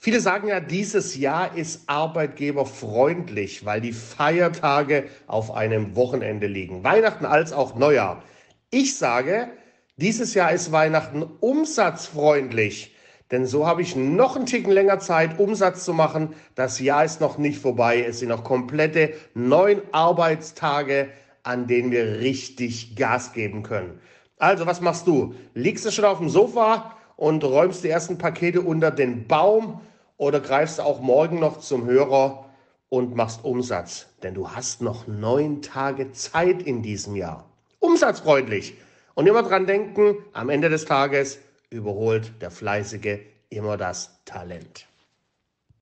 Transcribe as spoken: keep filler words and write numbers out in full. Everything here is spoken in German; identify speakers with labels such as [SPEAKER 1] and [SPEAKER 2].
[SPEAKER 1] Viele sagen ja, dieses Jahr ist arbeitgeberfreundlich, weil die Feiertage auf einem Wochenende liegen. Weihnachten als auch Neujahr. Ich sage, dieses Jahr ist Weihnachten umsatzfreundlich, denn so habe ich noch einen Ticken länger Zeit, Umsatz zu machen. Das Jahr ist noch nicht vorbei. Es sind noch komplette neun Arbeitstage, an denen wir richtig Gas geben können. Also, was machst du? Liegst du schon auf dem Sofa und räumst die ersten Pakete unter den Baum oder greifst du auch morgen noch zum Hörer und machst Umsatz? Denn du hast noch neun Tage Zeit in diesem Jahr. Umsatzfreundlich. Und immer dran denken, am Ende des Tages überholt der Fleißige immer das Talent.